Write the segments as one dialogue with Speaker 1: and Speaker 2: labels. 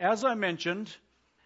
Speaker 1: As I mentioned,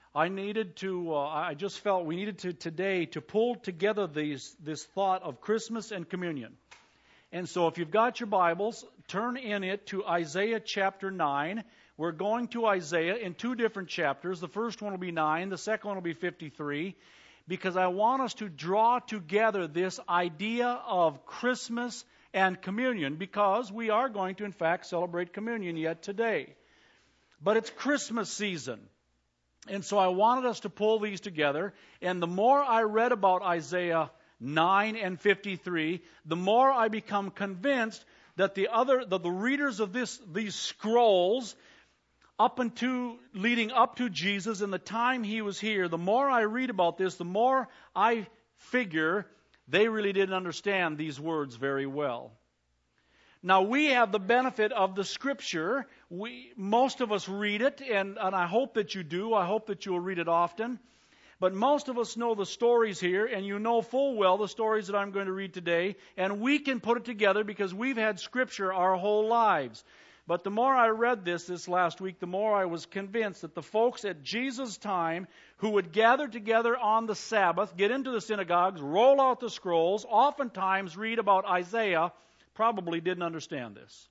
Speaker 1: I just felt we needed to today to pull together this thought of Christmas and communion. And so if you've got your Bibles, turn in it to Isaiah chapter 9. We're going to Isaiah in two different chapters. The first one will be 9, the second one will be 53, because I want us to draw together this idea of Christmas and communion, because we are going to, in fact, celebrate communion yet today. But it's Christmas season. And so I wanted us to pull these together. And the more I read about Isaiah 9 and 53, the more I become convinced that the readers of these scrolls leading up to Jesus and the time he was here, the more I read about this, the more I figure they really didn't understand these words very well. Now, we have the benefit of the Scripture. Most of us read it, and I hope that you do. I hope that you will read it often. But most of us know the stories here, and you know full well the stories that I'm going to read today, and we can put it together because we've had Scripture our whole lives. But the more I read this last week, the more I was convinced that the folks at Jesus' time who would gather together on the Sabbath, get into the synagogues, roll out the scrolls, oftentimes read about Isaiah, probably didn't understand this.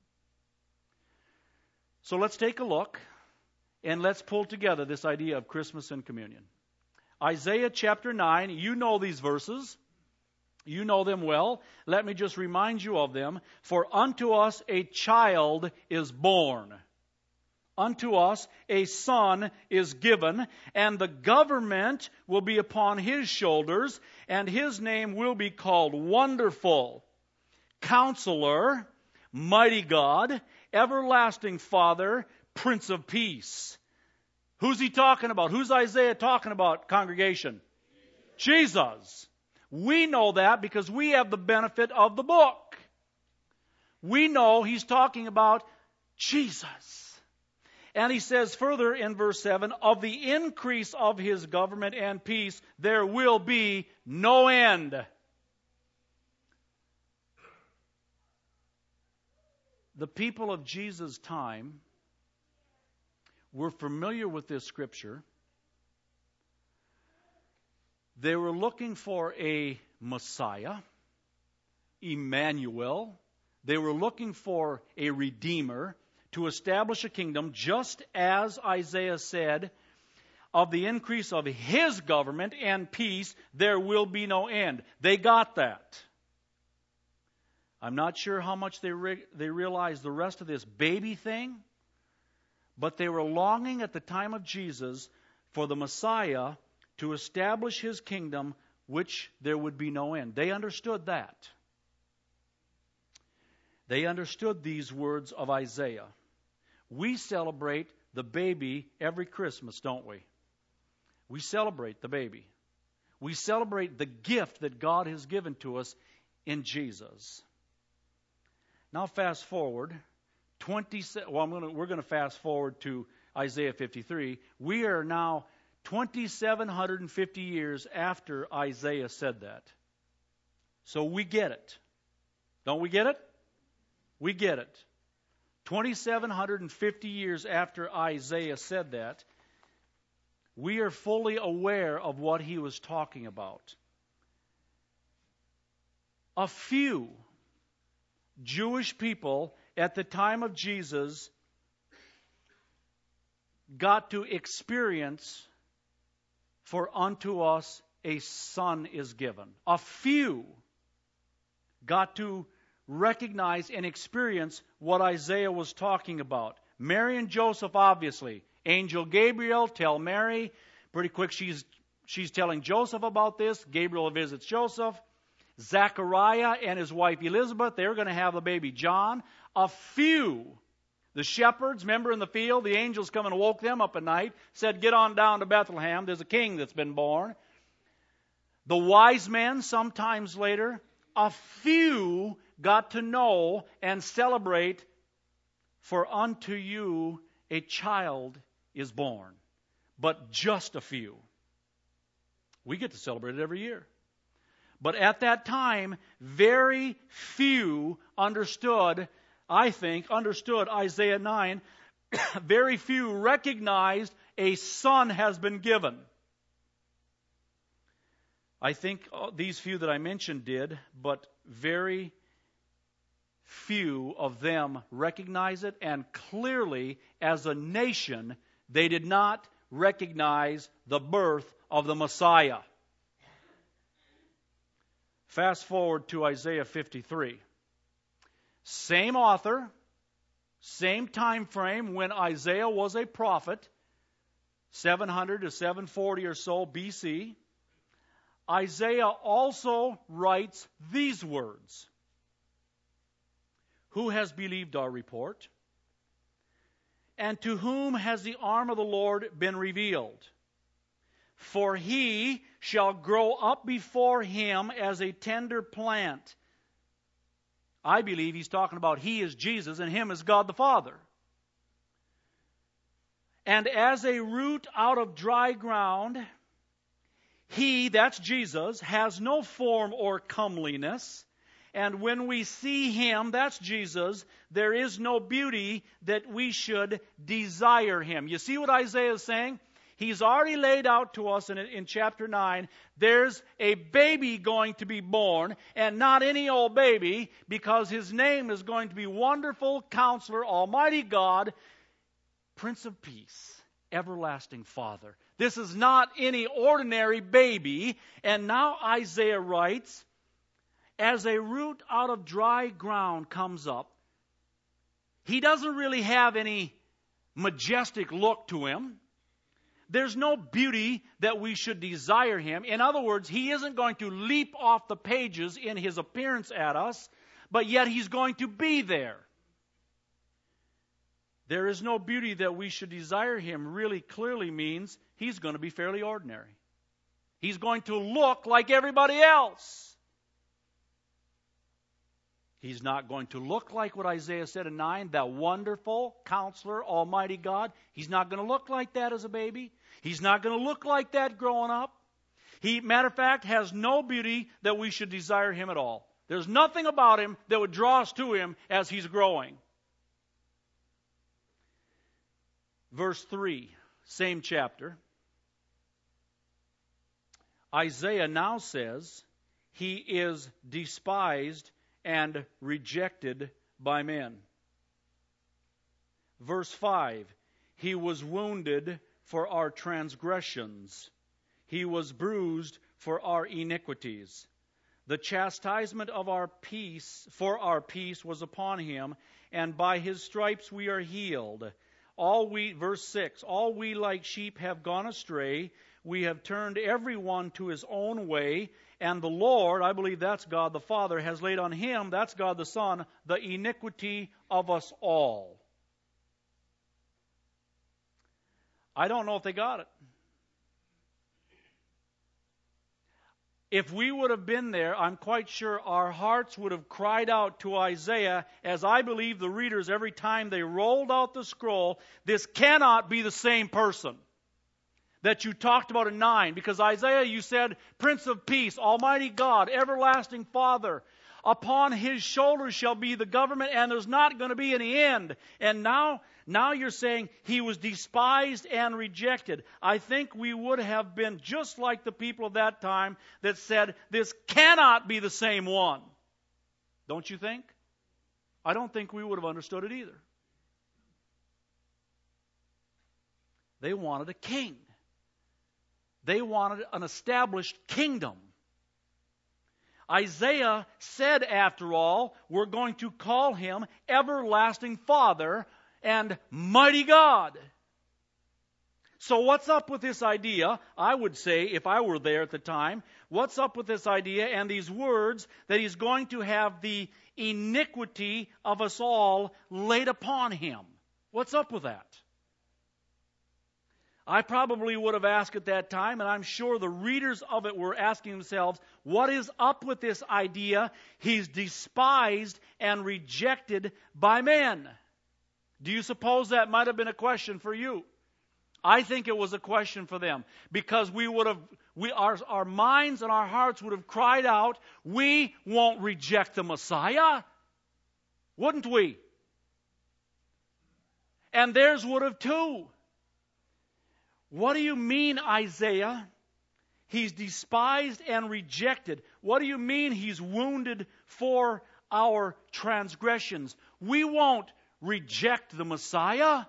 Speaker 1: So let's take a look, and let's pull together this idea of Christmas and communion. Isaiah chapter 9, you know these verses. You know them well. Let me just remind you of them. For unto us a child is born. Unto us a son is given, and the government will be upon his shoulders, and his name will be called Wonderful, Counselor, Mighty God, Everlasting Father, Prince of Peace. Who's he talking about? Who's Isaiah talking about, congregation? Jesus. We know that because we have the benefit of the book. We know he's talking about Jesus. And he says further in verse 7, of the increase of his government and peace, there will be no end. The people of Jesus' time were familiar with this scripture. They were looking for a Messiah, Emmanuel. They were looking for a Redeemer to establish a kingdom, just as Isaiah said, of the increase of his government and peace, there will be no end. They got that. I'm not sure how much they realized the rest of this baby thing, but they were longing at the time of Jesus for the Messiah to establish his kingdom, which there would be no end. They understood that. They understood these words of Isaiah. We celebrate the baby every Christmas, don't we? We celebrate the baby. We celebrate the gift that God has given to us in Jesus. Now fast forward. We're going to fast forward to Isaiah 53. We are now 2,750 years after Isaiah said that. So we get it. Don't we get it? We get it. 2,750 years after Isaiah said that, we are fully aware of what he was talking about. A few Jewish people at the time of Jesus got to experience, for unto us a son is given. A few got to recognize and experience what Isaiah was talking about. Mary and Joseph, obviously. Angel Gabriel tell Mary. Pretty quick she's telling Joseph about this. Gabriel visits Joseph. Zechariah and his wife Elizabeth, they're going to have the baby John. A few, the shepherds, remember in the field, the angels come and woke them up at night, said, get on down to Bethlehem, there's a king that's been born. The wise men, sometimes later, a few got to know and celebrate, for unto you a child is born. But just a few. We get to celebrate it every year. But at that time, very few understood Isaiah 9 very few recognized a son has been given. I think these few that I mentioned did, but very few of them recognize it, and clearly, as a nation, they did not recognize the birth of the Messiah. Fast forward to Isaiah 53. Same author, same time frame when Isaiah was a prophet, 700 to 740 or so BC. Isaiah also writes these words. Who has believed our report? And to whom has the arm of the Lord been revealed? For he shall grow up before him as a tender plant. I believe he's talking about he is Jesus and him is God the Father. And as a root out of dry ground, he, that's Jesus, has no form or comeliness. And when we see him, that's Jesus, there is no beauty that we should desire him. You see what Isaiah is saying? He's already laid out to us in chapter 9, there's a baby going to be born, and not any old baby, because his name is going to be Wonderful Counselor, Almighty God, Prince of Peace, Everlasting Father. This is not any ordinary baby. And now Isaiah writes, as a root out of dry ground comes up, he doesn't really have any majestic look to him. There's no beauty that we should desire him. In other words, he isn't going to leap off the pages in his appearance at us, but yet he's going to be there. There is no beauty that we should desire him really clearly means he's going to be fairly ordinary. He's going to look like everybody else. He's not going to look like what Isaiah said in 9, that Wonderful Counselor, Almighty God. He's not going to look like that as a baby. He's not going to look like that growing up. He, matter of fact, has no beauty that we should desire him at all. There's nothing about him that would draw us to him as he's growing. Verse 3, same chapter. Isaiah now says, he is despised and rejected by men. Verse 5, he was wounded for our transgressions. He was bruised for our iniquities. The chastisement of our peace, for our peace, was upon him, and by his stripes we are healed. Verse 6, all we like sheep have gone astray. We have turned every one to his own way. And the Lord, I believe that's God the Father, has laid on him, that's God the Son, the iniquity of us all. I don't know if they got it. If we would have been there, I'm quite sure our hearts would have cried out to Isaiah, as I believe the readers every time they rolled out the scroll, this cannot be the same person that you talked about in 9. Because Isaiah, you said, Prince of Peace, Almighty God, Everlasting Father. Upon his shoulders shall be the government, and there's not going to be any end. And now you're saying he was despised and rejected. I think we would have been just like the people of that time that said, this cannot be the same one. Don't you think? I don't think we would have understood it either. They wanted a king. They wanted an established kingdom. Isaiah said, after all, we're going to call him Everlasting Father and Mighty God. So what's up with this idea? I would say, if I were there at the time, what's up with this idea and these words that he's going to have the iniquity of us all laid upon him? What's up with that? I probably would have asked at that time, and I'm sure the readers of it were asking themselves, what is up with this idea? He's despised and rejected by men. Do you suppose that might have been a question for you? I think it was a question for them, because our minds and our hearts would have cried out, we won't reject the Messiah. Wouldn't we? And theirs would have too. What do you mean, Isaiah? He's despised and rejected. What do you mean he's wounded for our transgressions? We won't reject the Messiah.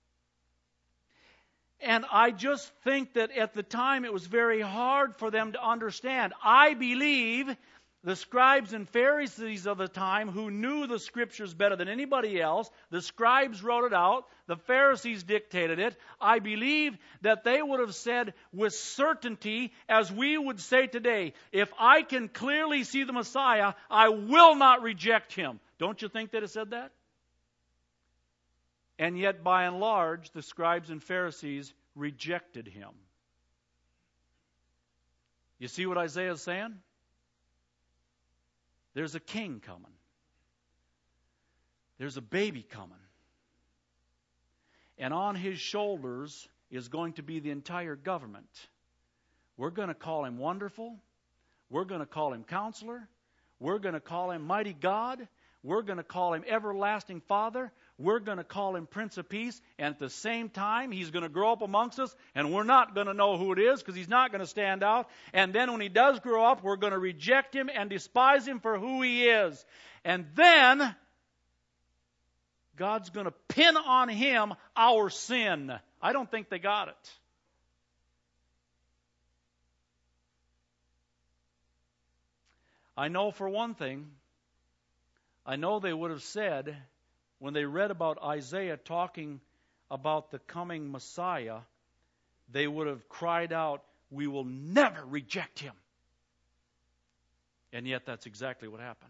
Speaker 1: And I just think that at the time it was very hard for them to understand. I believe the scribes and Pharisees of the time, who knew the Scriptures better than anybody else, the scribes wrote it out, the Pharisees dictated it. I believe that they would have said with certainty, as we would say today, if I can clearly see the Messiah, I will not reject him. Don't you think they'd have said that? And yet, by and large, the scribes and Pharisees rejected him. You see what Isaiah is saying? There's a king coming. There's a baby coming. And on his shoulders is going to be the entire government. We're going to call him Wonderful. We're going to call him Counselor. We're going to call him Mighty God. We're going to call him Everlasting Father. We're going to call him Prince of Peace. And at the same time, he's going to grow up amongst us, and we're not going to know who it is because he's not going to stand out. And then when he does grow up, we're going to reject him and despise him for who he is. And then God's going to pin on him our sin. I don't think they got it. I know for one thing, I know they would have said, when they read about Isaiah talking about the coming Messiah, they would have cried out, "We will never reject him." And yet that's exactly what happened.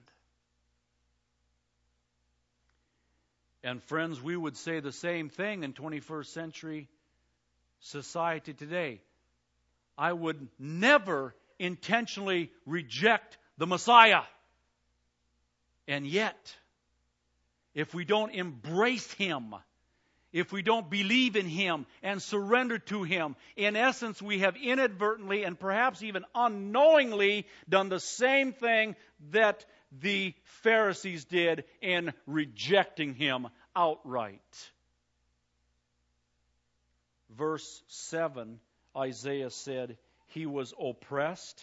Speaker 1: And friends, we would say the same thing in 21st century society today. I would never intentionally reject the Messiah. And yet, if we don't embrace him, if we don't believe in him and surrender to him, in essence, we have inadvertently and perhaps even unknowingly done the same thing that the Pharisees did in rejecting him outright. Verse 7, Isaiah said, "He was oppressed,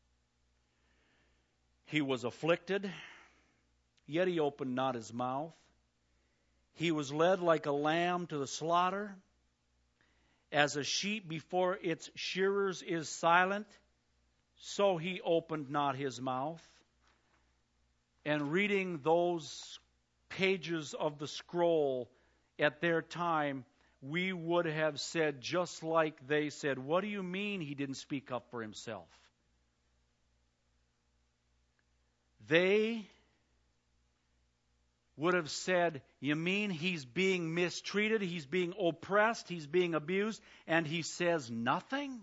Speaker 1: he was afflicted, yet he opened not his mouth. He was led like a lamb to the slaughter, as a sheep before its shearers is silent, so he opened not his mouth." And reading those pages of the scroll at their time, we would have said, just like they said, "What do you mean he didn't speak up for himself?" They would have said, "You mean he's being mistreated, he's being oppressed, he's being abused, and he says nothing?"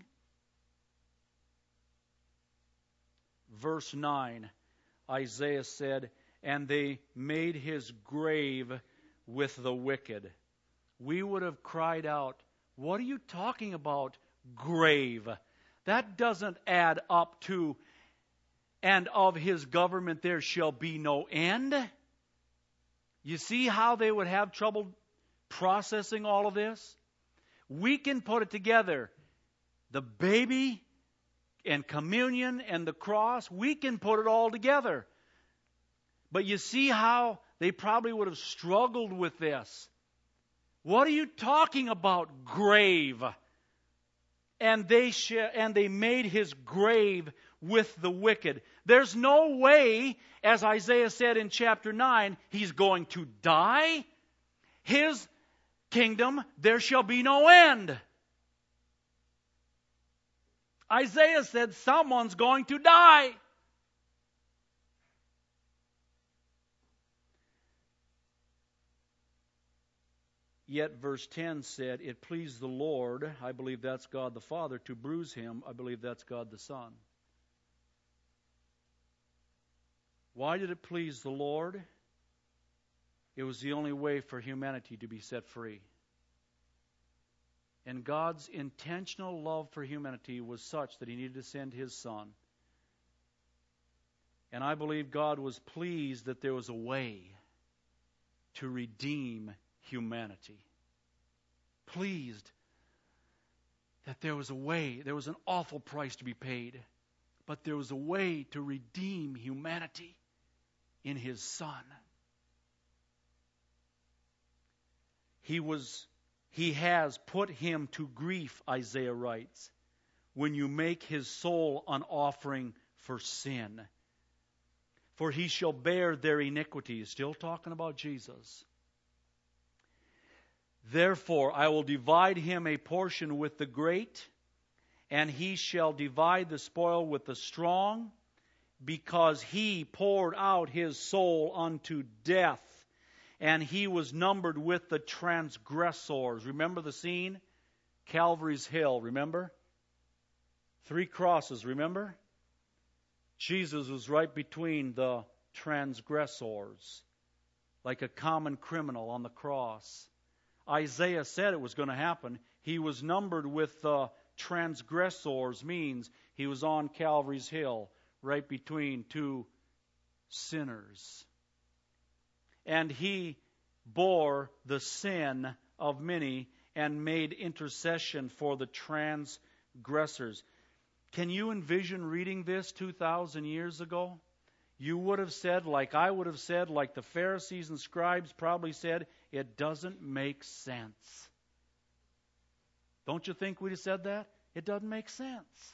Speaker 1: Verse 9, Isaiah said, "And they made his grave with the wicked." We would have cried out, "What are you talking about, grave? That doesn't add up to, and of his government there shall be no end." You see how they would have trouble processing all of this? We can put it together. The baby and communion and the cross, we can put it all together. But you see how they probably would have struggled with this. What are you talking about, grave? And they made his grave with the wicked. There's no way, as Isaiah said in chapter 9, he's going to die. His kingdom, there shall be no end. Isaiah said someone's going to die. Yet verse 10 said, "It pleased the Lord," I believe that's God the Father, "to bruise him." I believe that's God the Son. Why did it please the Lord? It was the only way for humanity to be set free. And God's intentional love for humanity was such that he needed to send his Son. And I believe God was pleased that there was a way to redeem humanity. pleased that there was a way, there was an awful price to be paid, but there was a way to redeem humanity in His Son. He has put Him to grief, Isaiah writes, when you make His soul an offering for sin. For He shall bear their iniquities. Still talking about Jesus. Therefore I will divide Him a portion with the great, and He shall divide the spoil with the strong, because He poured out His soul unto death, and He was numbered with the transgressors. Remember the scene? Calvary's Hill, remember? 3 crosses, remember? Jesus was right between the transgressors, like a common criminal on the cross. Isaiah said it was going to happen. He was numbered with the transgressors, means He was on Calvary's Hill, right between 2 sinners. And He bore the sin of many and made intercession for the transgressors. Can you envision reading this 2,000 years ago? You would have said, like I would have said, like the Pharisees and scribes probably said, it doesn't make sense. Don't you think we'd have said that? It doesn't make sense.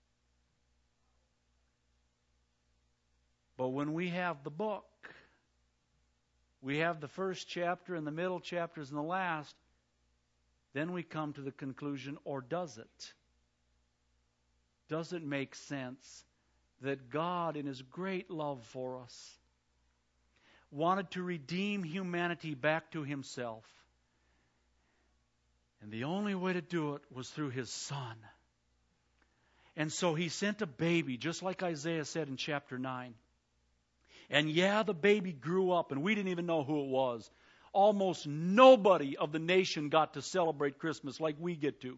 Speaker 1: But when we have the book, we have the first chapter and the middle chapters and the last, then we come to the conclusion, or does it? Does it make sense that God, in His great love for us, wanted to redeem humanity back to Himself? And the only way to do it was through His Son. And so He sent a baby, just like Isaiah said in chapter 9. And yeah, the baby grew up, and we didn't even know who it was. Almost nobody of the nation got to celebrate Christmas like we get to.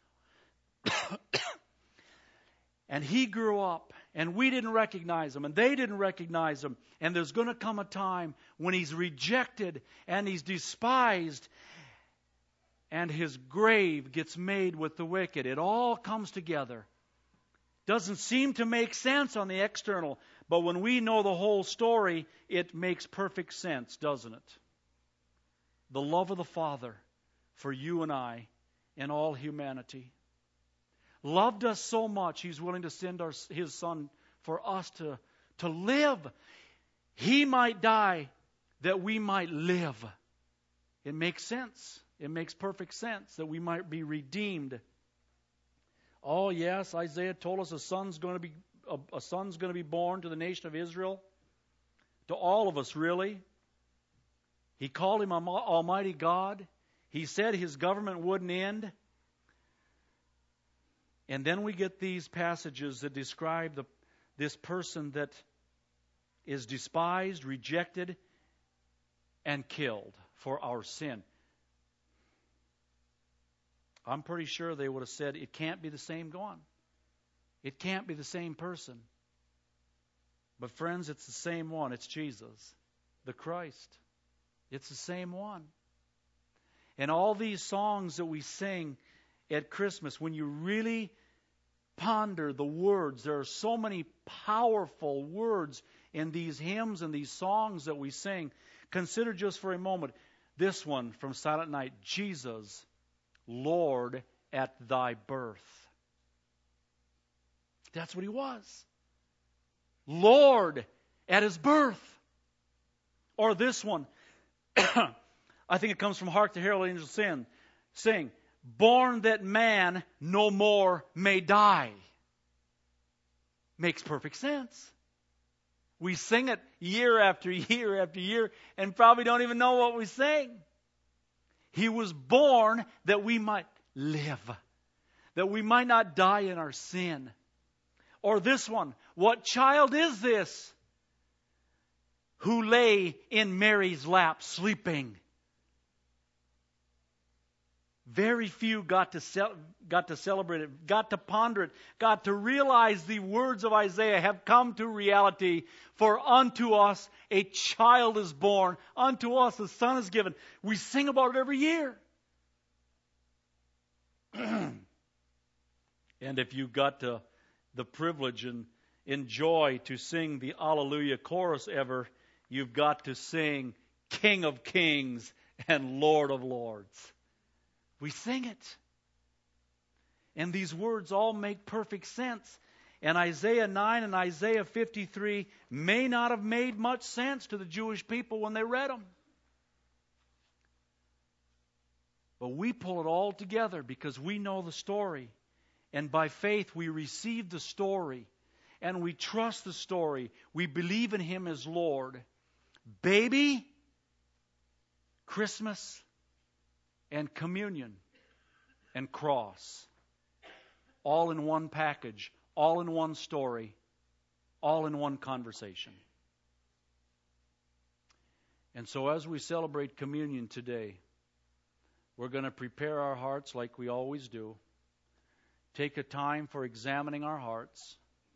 Speaker 1: And He grew up, and we didn't recognize Him, and they didn't recognize Him. And there's going to come a time when He's rejected, and He's despised, and His grave gets made with the wicked. It all comes together. Doesn't seem to make sense on the external, but when we know the whole story, it makes perfect sense, doesn't it? The love of the Father for you and I and all humanity. Loved us so much, He's willing to send His Son for us to live. He might die that we might live. It makes sense. It makes perfect sense that we might be redeemed. Oh yes, Isaiah told us a son's going to be born to the nation of Israel. To all of us, really. He called Him Almighty God. He said His government wouldn't end. And then we get these passages that describe this person that is despised, rejected, and killed for our sin. I'm pretty sure they would have said, it can't be the same one. It can't be the same person. But friends, it's the same one. It's Jesus, the Christ. It's the same one. And all these songs that we sing at Christmas, when you really ponder the words, there are so many powerful words in these hymns and these songs that we sing. Consider just for a moment this one from Silent Night, Jesus, Lord, at Thy birth. That's what He was. Lord, at His birth. Or this one, I think it comes from Hark the Herald Angels sing, born that man no more may die. Makes perfect sense. We sing it year after year after year and probably don't even know what we sing. He was born that we might live, that we might not die in our sin. Or this one, what child is this who lay in Mary's lap sleeping? Very few got to celebrate it, got to ponder it, got to realize the words of Isaiah have come to reality. For unto us a child is born, unto us a son is given. We sing about it every year. And if you got the privilege and enjoy to sing the Alleluia chorus ever, you've got to sing King of Kings and Lord of Lords. We sing it. And these words all make perfect sense. And Isaiah 9 and Isaiah 53 may not have made much sense to the Jewish people when they read them. But we pull it all together because we know the story. And by faith we receive the story. And we trust the story. We believe in Him as Lord. Baby, Christmas, and communion, and cross. All in one package. All in one story. All in one conversation. And so as we celebrate communion today, we're going to prepare our hearts like we always do. Take a time for examining our hearts.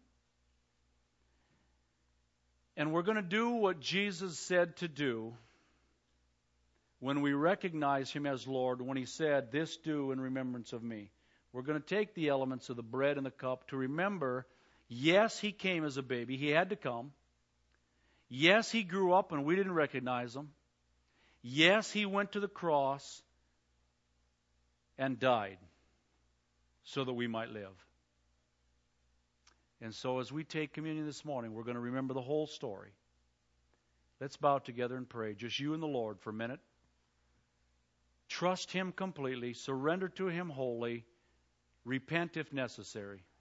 Speaker 1: And we're going to do what Jesus said to do when we recognize Him as Lord, when He said, "This do in remembrance of me." We're going to take the elements of the bread and the cup to remember, yes, He came as a baby. He had to come. Yes, He grew up and we didn't recognize Him. Yes, He went to the cross and died so that we might live. And so as we take communion this morning, we're going to remember the whole story. Let's bow together and pray, just you and the Lord for a minute. Trust Him completely. Surrender to Him wholly. Repent if necessary.